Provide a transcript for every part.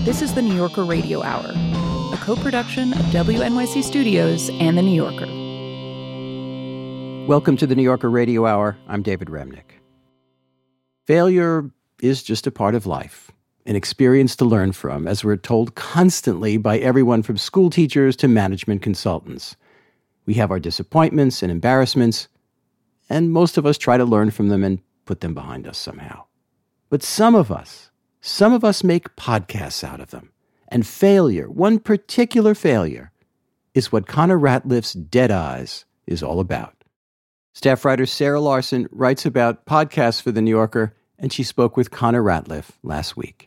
This is the New Yorker Radio Hour, a co-production of WNYC Studios and The New Yorker. Welcome to the New Yorker Radio Hour. I'm David Remnick. Failure is just a part of life, an experience to learn from, as we're told constantly by everyone from school teachers to management consultants. We have our disappointments and embarrassments, and most of us try to learn from them and put them behind us somehow. But some of us make podcasts out of them. And failure, one particular failure, is what Connor Ratliff's Dead Eyes is all about. Staff writer Sarah Larson writes about podcasts for The New Yorker, and she spoke with Connor Ratliff last week.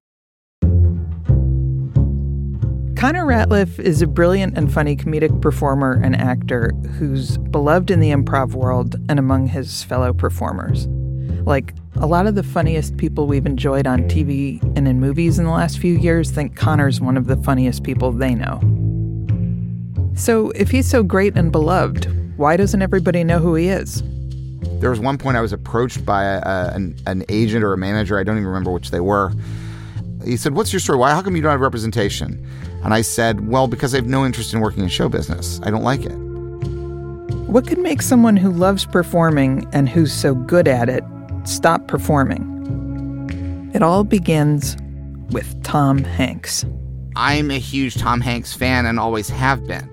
Connor Ratliff is a brilliant and funny comedic performer and actor who's beloved in the improv world and among his fellow performers. Like, a lot of the funniest people we've enjoyed on TV and in movies in the last few years think Connor's one of the funniest people they know. So, if he's so great and beloved, why doesn't everybody know who he is? There was one point I was approached by an agent or a manager, I don't even remember which they were. He said, "What's your story? How come you don't have representation?" And I said, "Well, because I have no interest in working in show business. I don't like it." What could make someone who loves performing and who's so good at it stop performing? It all begins with Tom Hanks. I'm a huge Tom Hanks fan and always have been.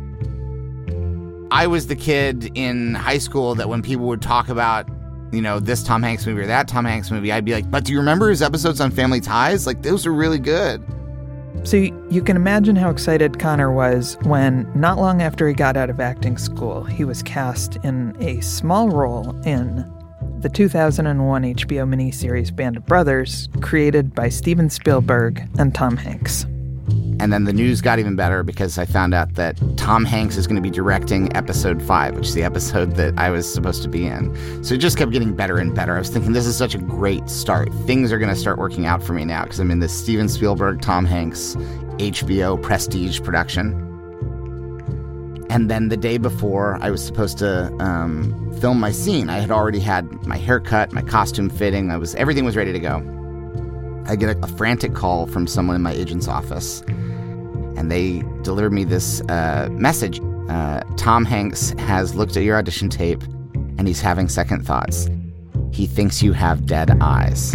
I was the kid in high school that when people would talk about, this Tom Hanks movie or that Tom Hanks movie, I'd be like, but do you remember his episodes on Family Ties? Like, those are really good. So you can imagine how excited Connor was when, not long after he got out of acting school, he was cast in a small role in the 2001 HBO miniseries Band of Brothers, created by Steven Spielberg and Tom Hanks. And then the news got even better because I found out that Tom Hanks is going to be directing episode 5, which is the episode that I was supposed to be in. So it just kept getting better and better. I was thinking, this is such a great start. Things are going to start working out for me now because I'm in this Steven Spielberg, Tom Hanks, HBO prestige production. And then the day before I was supposed to film my scene, I had already had my haircut, my costume fitting. Everything was ready to go. I get a frantic call from someone in my agent's office, and they delivered me this message. Tom Hanks has looked at your audition tape, and he's having second thoughts. He thinks you have dead eyes.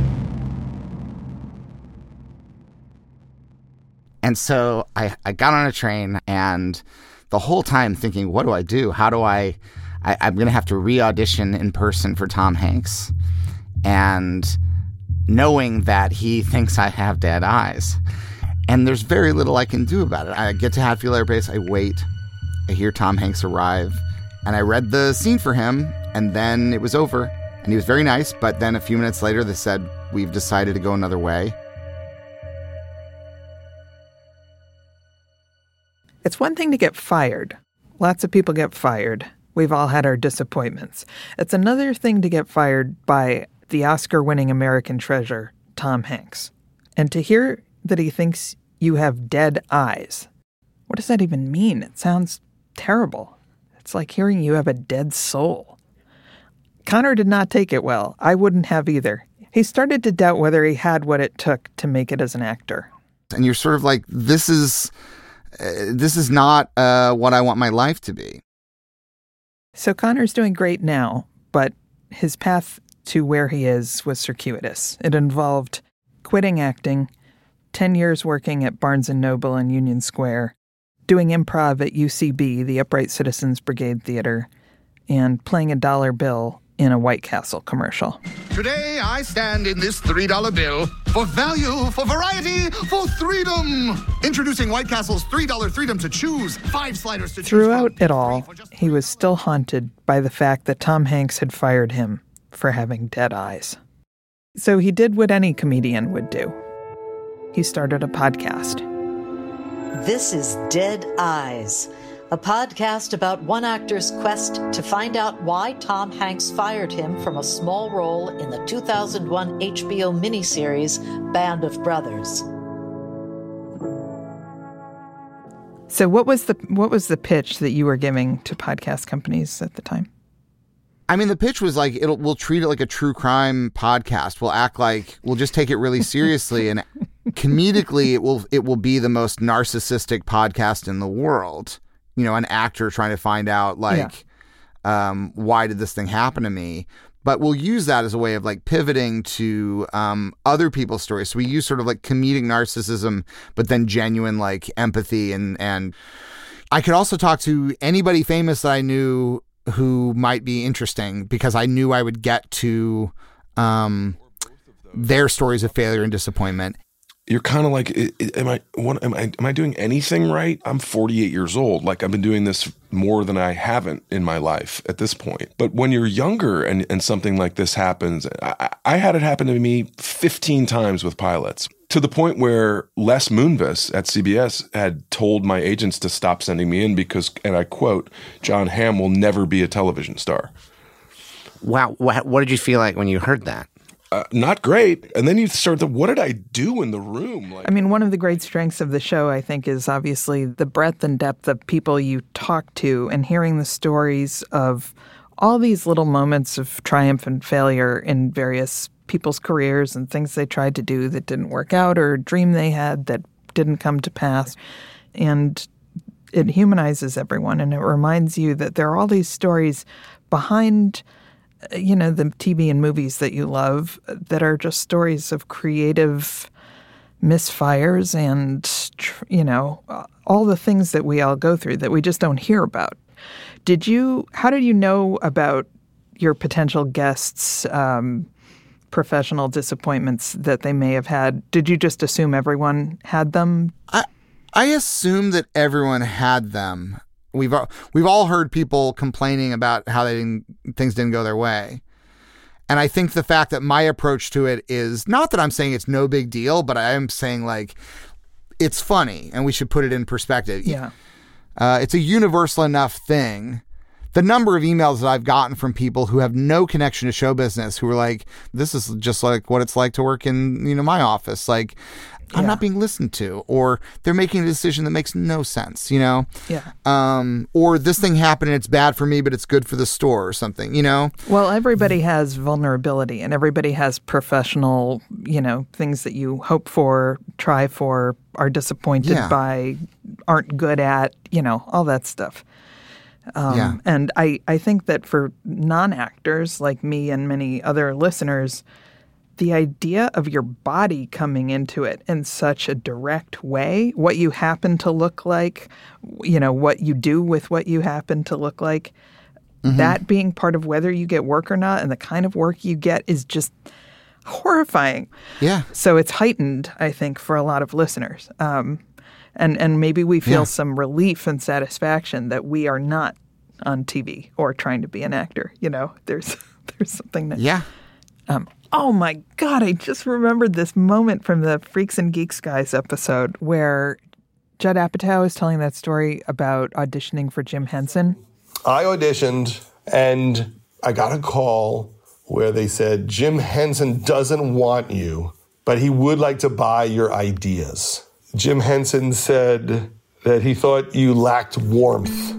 And so I got on a train, and the whole time thinking, what do I do? How do I'm going to have to re-audition in person for Tom Hanks. And knowing that he thinks I have dead eyes. And there's very little I can do about it. I get to Hatfield Air Base, I wait, I hear Tom Hanks arrive, and I read the scene for him, and then it was over. And he was very nice, but then a few minutes later they said, we've decided to go another way. It's one thing to get fired. Lots of people get fired. We've all had our disappointments. It's another thing to get fired by the Oscar-winning American treasure, Tom Hanks. And to hear that he thinks you have dead eyes, what does that even mean? It sounds terrible. It's like hearing you have a dead soul. Connor did not take it well. I wouldn't have either. He started to doubt whether he had what it took to make it as an actor. And you're sort of like, this is not what I want my life to be. So Connor's doing great now, but his path to where he is was circuitous. It involved quitting acting, 10 years working at Barnes & Noble in Union Square, doing improv at UCB, the Upright Citizens Brigade Theater, and playing a dollar bill in a White Castle commercial. Today I stand in this $3 bill for value, for variety, for freedom. Introducing White Castle's $3 freedom to choose, 5 sliders to choose from. Throughout it all, he was still haunted by the fact that Tom Hanks had fired him for having dead eyes. So he did what any comedian would do. He started a podcast. This is Dead Eyes, a podcast about one actor's quest to find out why Tom Hanks fired him from a small role in the 2001 HBO miniseries Band of Brothers. So what was the pitch that you were giving to podcast companies at the time? I mean, the pitch was like, we'll treat it like a true crime podcast. We'll act like, we'll just take it really seriously and comedically, it will be the most narcissistic podcast in the world. You know, an actor trying to find out why did this thing happen to me? But we'll use that as a way of like pivoting to other people's stories. So we use sort of like comedic narcissism, but then genuine like empathy. And I could also talk to anybody famous that I knew who might be interesting, because I knew I would get to their stories of failure and disappointment. You're kind of like, am I doing anything right? I'm 48 years old. Like, I've been doing this more than I haven't in my life at this point. But when you're younger and something like this happens, I had it happen to me 15 times with pilots, to the point where Les Moonves at CBS had told my agents to stop sending me in because, and I quote, Jon Hamm will never be a television star. Wow. What did you feel like when you heard that? Not great. And then you start what did I do in the room? I mean, one of the great strengths of the show, I think, is obviously the breadth and depth of people you talk to and hearing the stories of all these little moments of triumph and failure in various people's careers and things they tried to do that didn't work out, or a dream they had that didn't come to pass. And it humanizes everyone, and it reminds you that there are all these stories behind the TV and movies that you love that are just stories of creative misfires and, all the things that we all go through that we just don't hear about. How did you know about your potential guests' professional disappointments that they may have had? Did you just assume everyone had them? I assume that everyone had them. We've all heard people complaining about how things didn't go their way. And I think the fact that my approach to it is not that I'm saying it's no big deal, but I am saying like it's funny and we should put it in perspective. Yeah. It's a universal enough thing. The number of emails that I've gotten from people who have no connection to show business who are like, this is just like what it's like to work in, my office. Like, I'm not being listened to, or they're making a decision that makes no sense, Yeah. Or this thing happened and it's bad for me, but it's good for the store or something, Well, everybody has vulnerability and everybody has professional, things that you hope for, try for, are disappointed by, aren't good at, all that stuff. And I think that for non-actors like me and many other listeners, the idea of your body coming into it in such a direct way, what you happen to look like, what you do with what you happen to look like, that being part of whether you get work or not and the kind of work you get is just horrifying. Yeah. So it's heightened, I think, for a lot of listeners. And maybe we feel some relief and satisfaction that we are not on TV or trying to be an actor. There's something that... Yeah. Oh my God, I just remembered this moment from the Freaks and Geeks Guys episode where Judd Apatow is telling that story about auditioning for Jim Henson. I auditioned and I got a call where they said, Jim Henson doesn't want you, but he would like to buy your ideas. Jim Henson said that he thought you lacked warmth.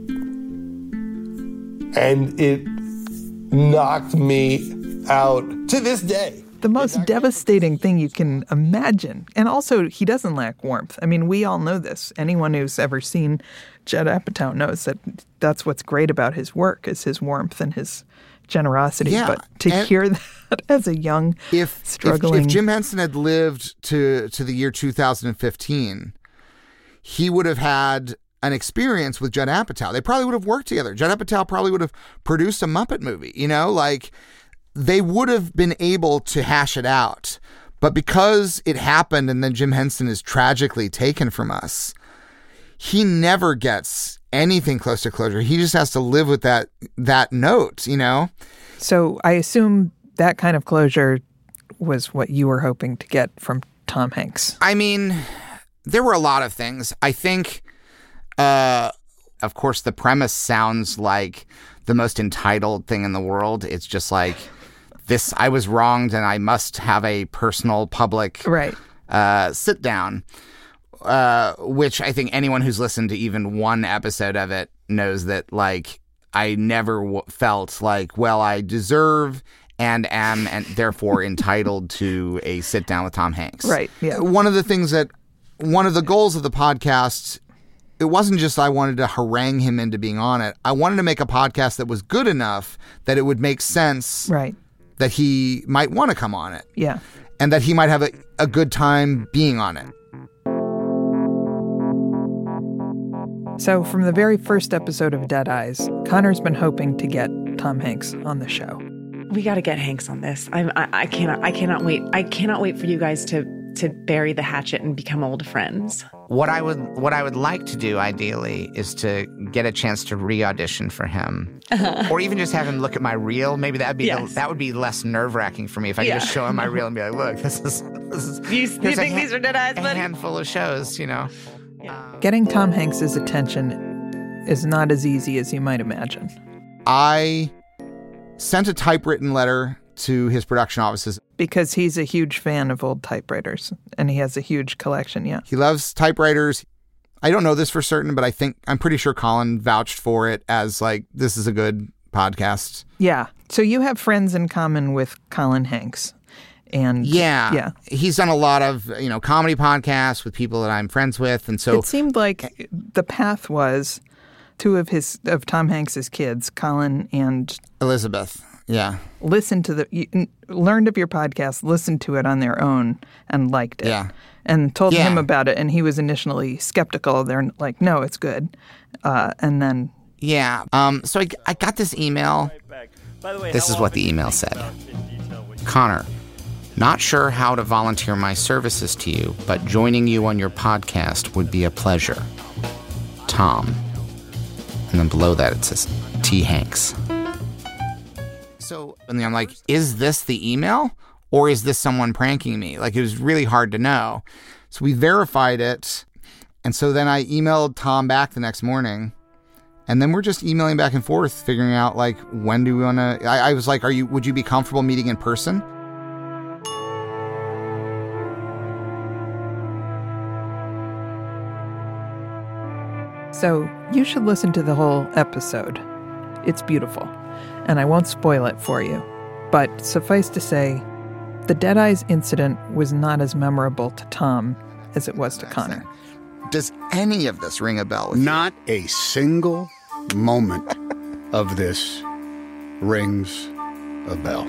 And it knocked me out to this day. The most devastating thing you can imagine. And also, he doesn't lack warmth. I mean, we all know this. Anyone who's ever seen Judd Apatow knows that that's what's great about his work, is his warmth and his generosity. Yeah, but to hear that as a young, struggling... If Jim Henson had lived to the year 2015, he would have had an experience with Judd Apatow. They probably would have worked together. Judd Apatow probably would have produced a Muppet movie, they would have been able to hash it out. But because it happened and then Jim Henson is tragically taken from us, he never gets anything close to closure. He just has to live with that note, So I assume that kind of closure was what you were hoping to get from Tom Hanks. I mean, there were a lot of things. I think, of course, the premise sounds like the most entitled thing in the world. It's just like... this, I was wronged and I must have a personal public sit down, which I think anyone who's listened to even one episode of it knows that, like, I never felt like, well, I deserve and am and therefore entitled to a sit down with Tom Hanks. Right. Yeah. One of the goals of the podcast, it wasn't just I wanted to harangue him into being on it. I wanted to make a podcast that was good enough that it would make sense Right. that he might want to come on it. Yeah. And that he might have a good time being on it. So from the very first episode of Dead Eyes, Connor's been hoping to get Tom Hanks on the show. We got to get Hanks on this. I cannot wait. I cannot wait for you guys to bury the hatchet and become old friends. What I would like to do ideally is to get a chance to re-audition for him, or even just have him look at my reel. Maybe that would be less nerve-wracking for me if I could just show him my reel and be like, "Look, this is." You think these are Dead Eyes, buddy? A handful of shows, Getting Tom Hanks's attention is not as easy as you might imagine. I sent a typewritten letter to his production offices. Because he's a huge fan of old typewriters, and he has a huge collection, yeah. He loves typewriters. I don't know this for certain, but I'm pretty sure Colin vouched for it as like, this is a good podcast. Yeah. So you have friends in common with Colin Hanks. And yeah. He's done a lot of, comedy podcasts with people that I'm friends with. And so it seemed like the path was two of Tom Hanks's kids, Colin and Elizabeth. Yeah. Learned of your podcast, listened to it on their own and liked it. Yeah. And told him about it. And he was initially skeptical. They're like, no, it's good. And then. Yeah. So I got this email. This is what the email said. Connor, not sure how to volunteer my services to you, but joining you on your podcast would be a pleasure. Tom. And then below that it says T. Hanks. And then I'm like, is this the email or is this someone pranking me? Like, it was really hard to know. So we verified it. And so then I emailed Tom back the next morning. And then we're just emailing back and forth, figuring out, like, when do we want to... I was like, would you be comfortable meeting in person? So you should listen to the whole episode. It's beautiful. And I won't spoil it for you. But suffice to say, the Dead Eyes incident was not as memorable to Tom as it was to Connor. Does any of this ring a bell with you? Not a single moment of this rings a bell.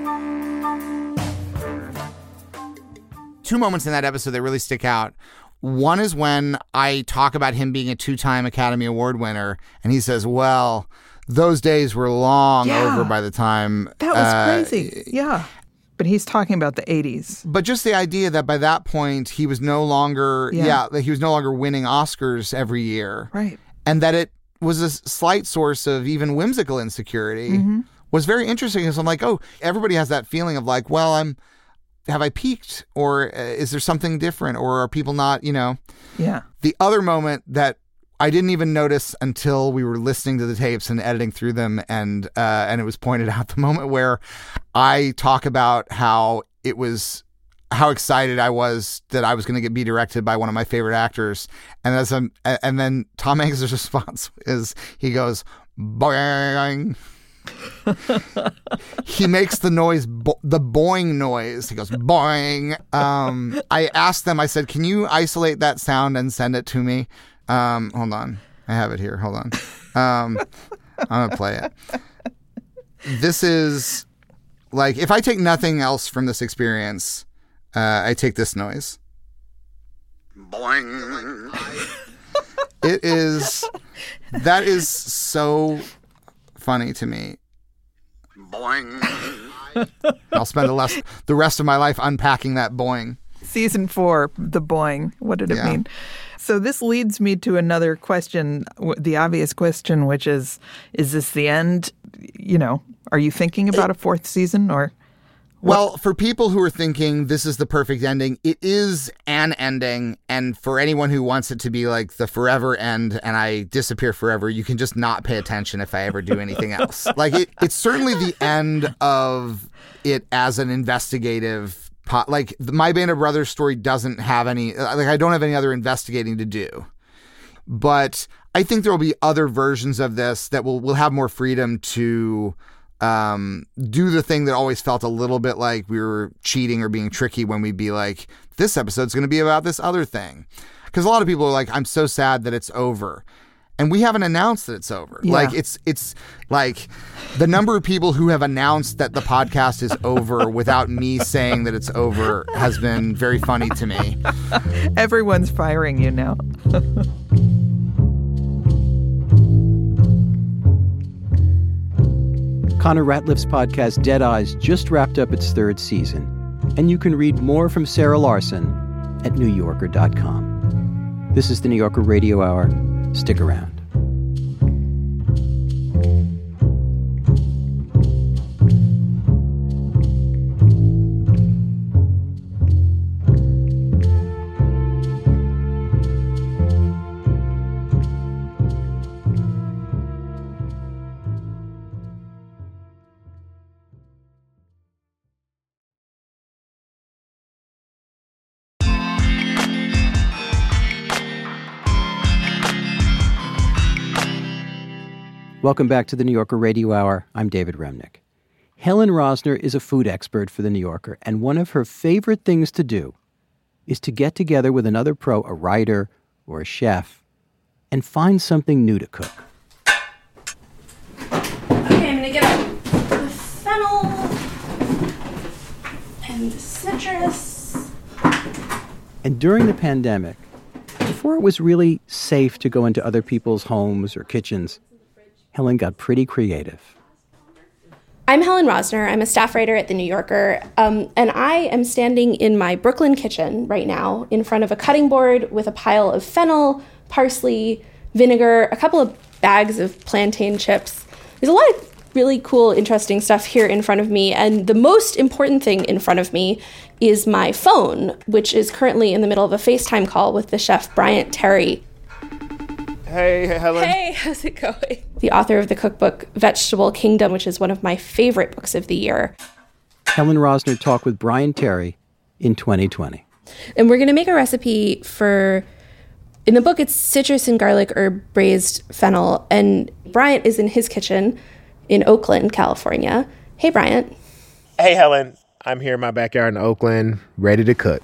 Two moments in that episode that really stick out. One is when I talk about him being a 2-time Academy Award winner, and he says, well... those days were long over by the time... That was crazy. Yeah. But he's talking about the 80s. But just the idea that by that point, he was no longer... that he was no longer winning Oscars every year. Right. And that it was a slight source of even whimsical insecurity was very interesting. Because I'm like, everybody has that feeling of like, well, have I peaked? Or is there something different? Or are people not, Yeah. The other moment that I didn't even notice until we were listening to the tapes and editing through them, and it was pointed out, the moment where I talk about how excited I was that I was going to be directed by one of my favorite actors, and then Tom Hanks' response is he goes boing. He makes the noise, the boing noise. He goes boing. I asked them. I said, "Can you isolate that sound and send it to me?" Hold on. I have it here. Hold on. I'm going to play it. This is like, if I take nothing else from this experience, I take this noise. Boing. That is so funny to me. Boing. I'll spend the rest of my life unpacking that boing. Season 4, the boing. What did it mean? So this leads me to another question, the obvious question, which is this the end? Are you thinking about a 4th season or? Well, for people who are thinking this is the perfect ending, it is an ending. And for anyone who wants it to be like the forever end and I disappear forever, you can just not pay attention if I ever do anything else. Like it's certainly the end of it as an investigative. Like My Band of Brothers story doesn't have any, like I don't have any other investigating to do. But I think there will be other versions of this that will have more freedom to do the thing that always felt a little bit like we were cheating or being tricky when we'd be like, this episode's going to be about this other thing. Because a lot of people are like, I'm so sad that it's over. And we haven't announced that it's over. Yeah. Like, it's like the number of people who have announced that the podcast is over without me saying that it's over has been very funny to me. Everyone's firing you now. Connor Ratliff's podcast Dead Eyes just wrapped up its 3rd season, and you can read more from Sarah Larson at NewYorker.com. This is the New Yorker Radio Hour. Stick around. Welcome back to the New Yorker Radio Hour. I'm David Remnick. Helen Rosner is a food expert for the New Yorker, and one of her favorite things to do is to get together with another pro, a writer or a chef, and find something new to cook. Okay, I'm gonna get the fennel and the citrus. And during the pandemic, before it was really safe to go into other people's homes or kitchens, Helen got pretty creative. I'm Helen Rosner. I'm a staff writer at The New Yorker, and I am standing in my Brooklyn kitchen right now in front of a cutting board with a pile of fennel, parsley, vinegar, a couple of bags of plantain chips. There's a lot of really cool, interesting stuff here in front of me, and the most important thing in front of me is my phone, which is currently in the middle of a FaceTime call with the chef Bryant Terry. Hey, Helen. Hey, how's it going? The author of the cookbook Vegetable Kingdom, which is one of my favorite books of the year. Helen Rosner talked with Bryant Terry in 2020. And we're going to make a recipe for, in the book, it's citrus and garlic herb braised fennel. And Bryant is in his kitchen in Oakland, California. Hey, Bryant. Hey, Helen. I'm here in my backyard in Oakland, ready to cook.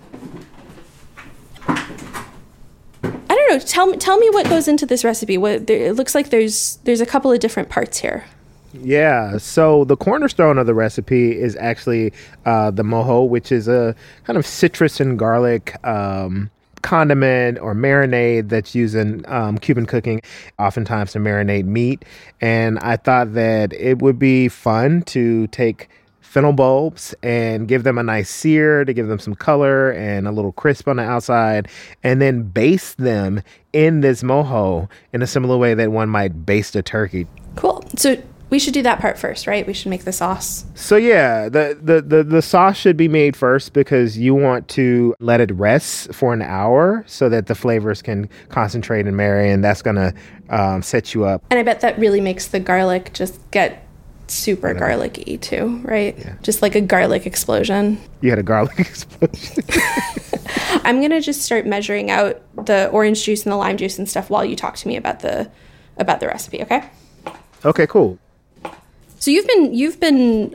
I don't know. Tell me what goes into this recipe. It looks like there's a couple of different parts here. Yeah, so the cornerstone of the recipe is actually the mojo, which is a kind of citrus and garlic condiment or marinade that's used in Cuban cooking, oftentimes to marinate meat. And I thought that it would be fun to take fennel bulbs and give them a nice sear to give them some color and a little crisp on the outside, and then baste them in this mojo in a similar way that one might baste a turkey. Cool. So we should do that part first, right? We should make the sauce. So yeah, the sauce should be made first because you want to let it rest for an hour so that the flavors can concentrate and marry, and that's going to set you up. And I bet that really makes the garlic just get super garlicky too, right? Yeah. Just like a garlic explosion. You had a garlic explosion. I'm going to just start measuring out the orange juice and the lime juice and stuff while you talk to me about the recipe, okay? Okay, cool. So you've been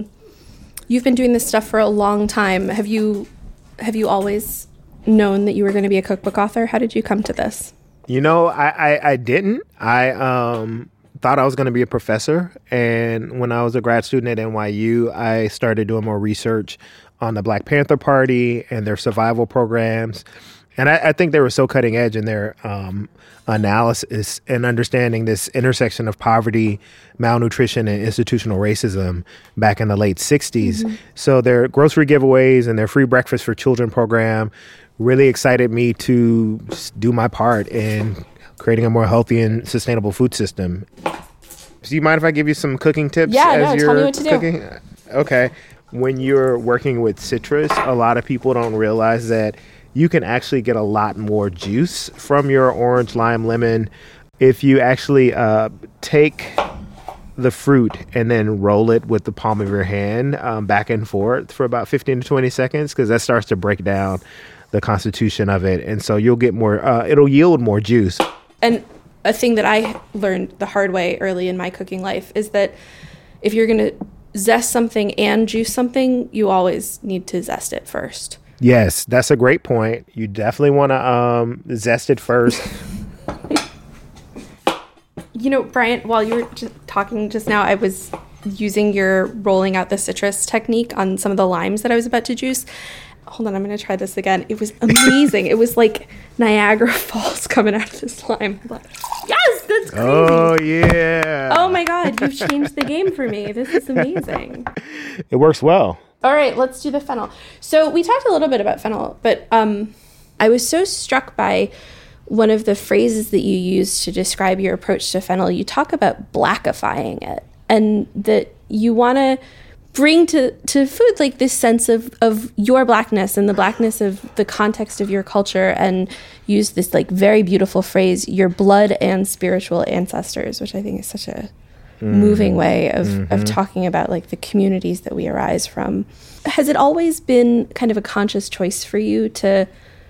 doing this stuff for a long time. Have you always known that you were going to be a cookbook author? How did you come to this? You know, I didn't. I thought I was going to be a professor. And when I was a grad student at NYU, I started doing more research on the Black Panther Party and their survival programs. And I think they were so cutting edge in their analysis and understanding this intersection of poverty, malnutrition, and institutional racism back in the late 60s. Mm-hmm. So their grocery giveaways and their free breakfast for children program really excited me to do my part in creating a more healthy and sustainable food system. Do you mind if I give you some cooking tips? Yeah, tell me what to do. Okay. When you're working with citrus, a lot of people don't realize that you can actually get a lot more juice from your orange, lime, lemon if you actually take the fruit and then roll it with the palm of your hand back and forth for about 15 to 20 seconds, because that starts to break down the constitution of it. And so you'll get more, it'll yield more juice. And a thing that I learned the hard way early in my cooking life is that if you're going to zest something and juice something, you always need to zest it first. Yes, that's a great point. You definitely want to zest it first. Bryant, while you were talking just now, I was using your rolling out the citrus technique on some of the limes that I was about to juice. Hold on, I'm going to try this again. It was amazing. It was like Niagara Falls coming out of this lime. Yes, that's crazy. Oh, yeah. Oh, my God. You've changed the game for me. This is amazing. It works well. All right, let's do the fennel. So we talked a little bit about fennel, but I was so struck by one of the phrases that you used to describe your approach to fennel. You talk about blackifying it, and that you want to bring to food like this sense of your blackness and the blackness of the context of your culture, and use this like very beautiful phrase, your blood and spiritual ancestors, which I think is such a moving way of talking about like the communities that we arise from. Has it always been kind of a conscious choice for you to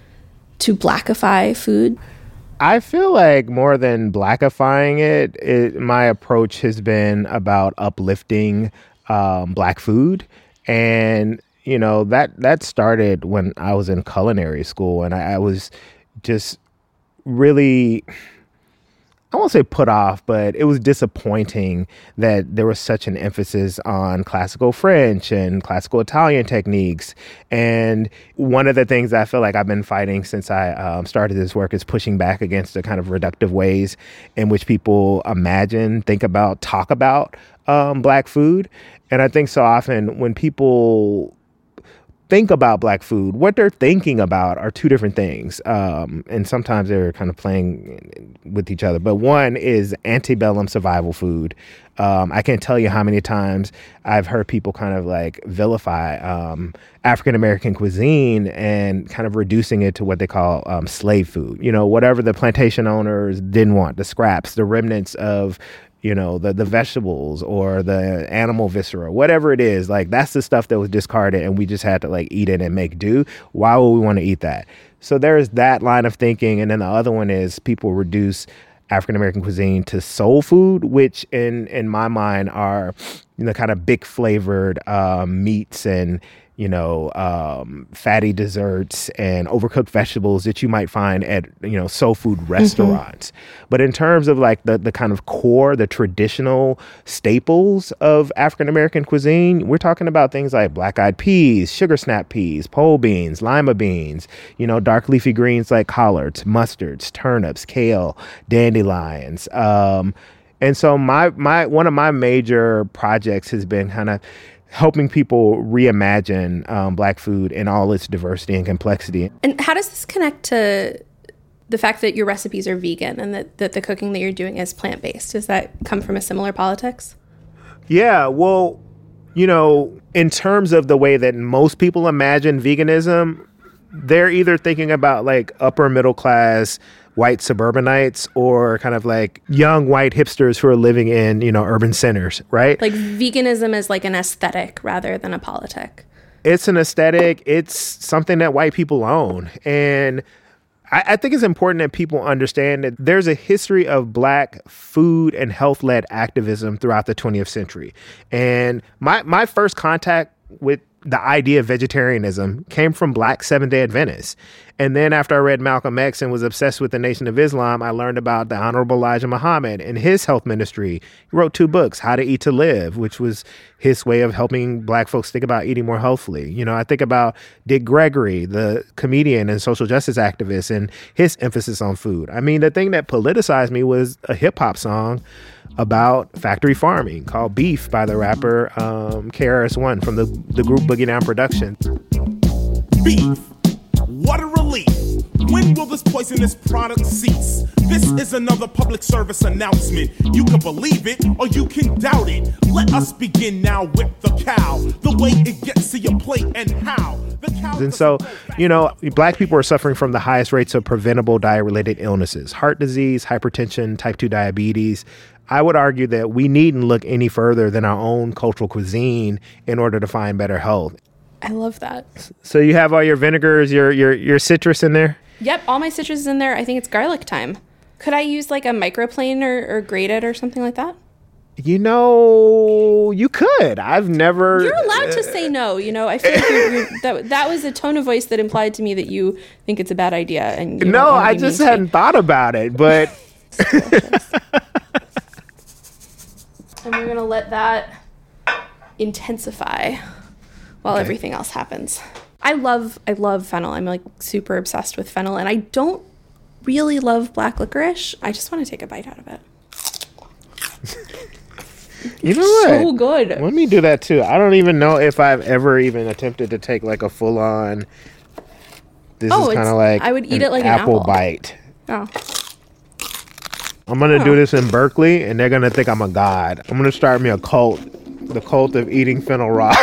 blackify food? I feel like more than blackifying it, my approach has been about uplifting Black food. And, that started when I was in culinary school, and I was just really, I won't say put off, but it was disappointing that there was such an emphasis on classical French and classical Italian techniques. And one of the things that I feel like I've been fighting since I started this work is pushing back against the kind of reductive ways in which people think about, talk about Black food. And I think so often when people think about Black food, what they're thinking about are two different things. And sometimes they're kind of playing with each other. But one is antebellum survival food. I can't tell you how many times I've heard people kind of like vilify African-American cuisine and kind of reducing it to what they call slave food. Whatever the plantation owners didn't want, the scraps, the remnants of the vegetables or the animal viscera, whatever it is, like that's the stuff that was discarded and we just had to like eat it and make do. Why would we want to eat that? So there's that line of thinking. And then the other one is people reduce African-American cuisine to soul food, which in my mind are, kind of big flavored meats and, fatty desserts and overcooked vegetables that you might find at, soul food restaurants. Mm-hmm. But in terms of like the kind of core, the traditional staples of African-American cuisine, we're talking about things like black-eyed peas, sugar snap peas, pole beans, lima beans, dark leafy greens like collards, mustards, turnips, kale, dandelions. And so one of my major projects has been kind of helping people reimagine Black food in all its diversity and complexity. And how does this connect to the fact that your recipes are vegan and that the cooking that you're doing is plant-based? Does that come from a similar politics? Yeah, well, in terms of the way that most people imagine veganism, they're either thinking about like upper middle class white suburbanites or kind of like young white hipsters who are living in, urban centers, right? Like veganism is like an aesthetic rather than a politic. It's an aesthetic. It's something that white people own. And I think it's important that people understand that there's a history of Black food and health-led activism throughout the 20th century. And my first contact with the idea of vegetarianism came from Black Seventh-day Adventists. And then after I read Malcolm X and was obsessed with the Nation of Islam, I learned about the Honorable Elijah Muhammad and his health ministry. He wrote 2 books, How to Eat to Live, which was his way of helping Black folks think about eating more healthfully. I think about Dick Gregory, the comedian and social justice activist, and his emphasis on food. I mean, the thing that politicized me was a hip hop song about factory farming called Beef by the rapper KRS-One from the group Boogie Down Productions. Beef, what a relief. When will this poisonous product cease? This is another public service announcement. You can believe it or you can doubt it. Let us begin now with the cow. The way it gets to your plate and how. And so, Black people are suffering from the highest rates of preventable diet-related illnesses, heart disease, hypertension, type 2 diabetes. I would argue that we needn't look any further than our own cultural cuisine in order to find better health. I love that. So you have all your vinegars, your citrus in there? Yep, all my citrus is in there. I think it's garlic time. Could I use like a microplane or grate it or something like that? You know, you could. I've never. You're allowed to say no. You know, I feel like that was a tone of voice that implied to me that you think it's a bad idea. And no, I just hadn't thought about it. But and we're gonna let that intensify while everything else happens. I love fennel. I'm like super obsessed with fennel, and I don't really love black licorice. I just want to take a bite out of it. You know what? So good. Let me do that too. I don't even know if I've ever even attempted to take like a full on. This is kind of like I would eat it like an apple bite. Oh. I'm gonna do this in Berkeley, and they're gonna think I'm a god. I'm gonna start me a cult, the cult of eating fennel raw.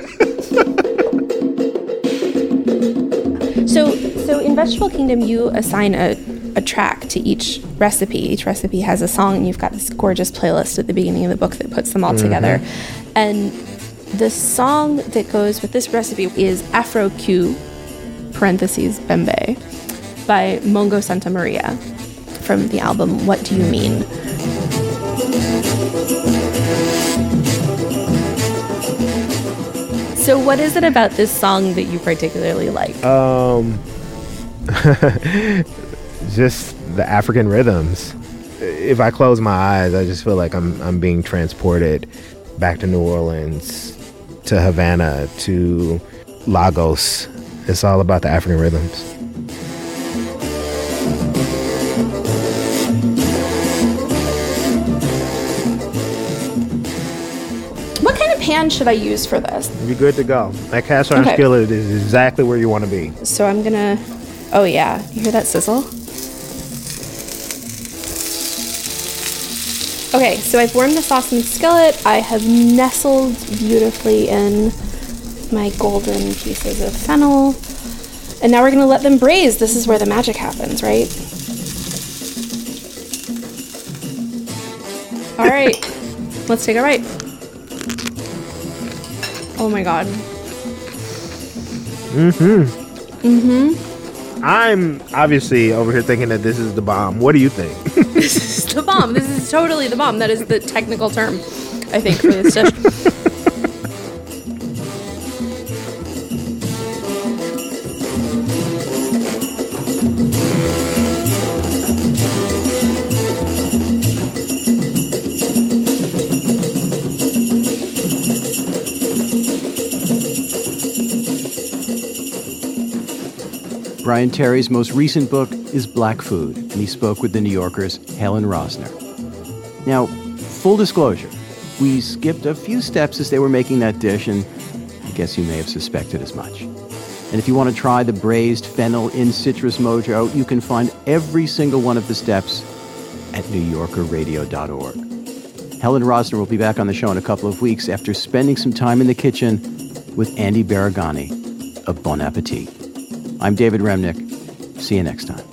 So in Vegetable Kingdom, you assign a track to each recipe. Each recipe has a song, and you've got this gorgeous playlist at the beginning of the book that puts them all together. And the song that goes with this recipe is Afro Q, parentheses, Bembe, by Mongo Santa Maria from the album What Do You Mean? So what is it about this song that you particularly like? Just the African rhythms. If I close my eyes, I just feel like I'm being transported back to New Orleans, to Havana, to Lagos. It's all about the African rhythms. What kind of pan should I use for this? You're good to go. That cast iron skillet is exactly where you want to be. So I'm gonna, oh yeah, you hear that sizzle? Okay, so I've warmed the sauce in the skillet. I have nestled beautifully in my golden pieces of fennel. And now we're gonna let them braise. This is where the magic happens, right? All right, let's take a bite. Oh my God. I'm obviously over here thinking that this is the bomb. What do you think? This is the bomb. This is totally the bomb. That is the technical term, I think, for this dish. Brian Terry's most recent book is Black Food, and he spoke with The New Yorker's Helen Rosner. Now, full disclosure, we skipped a few steps as they were making that dish, and I guess you may have suspected as much. And if you want to try the braised fennel in citrus mojo, you can find every single one of the steps at NewYorkerRadio.org. Helen Rosner will be back on the show in a couple of weeks after spending some time in the kitchen with Andy Baragani of Bon Appetit. I'm David Remnick. See you next time.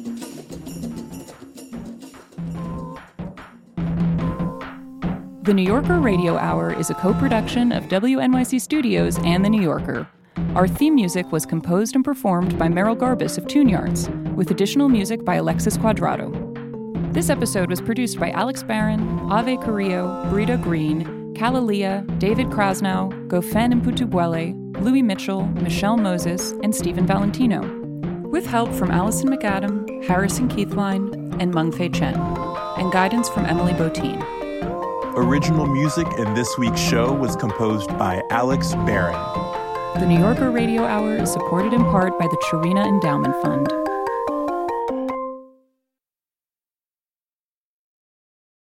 The New Yorker Radio Hour is a co-production of WNYC Studios and The New Yorker. Our theme music was composed and performed by Merrill Garbus of Tune Yards, with additional music by Alexis Quadrado. This episode was produced by Alex Barron, Ave Carrillo, Brita Green, Kalalia, David Krasnow, Gofen Mputubuele, Louis Mitchell, Michelle Moses, and Stephen Valentino, with help from Allison McAdam, Harrison Keithline, and Mengfei Chen, and guidance from Emily Botine. Original music in this week's show was composed by Alex Barron. The New Yorker Radio Hour is supported in part by the Chirina Endowment Fund.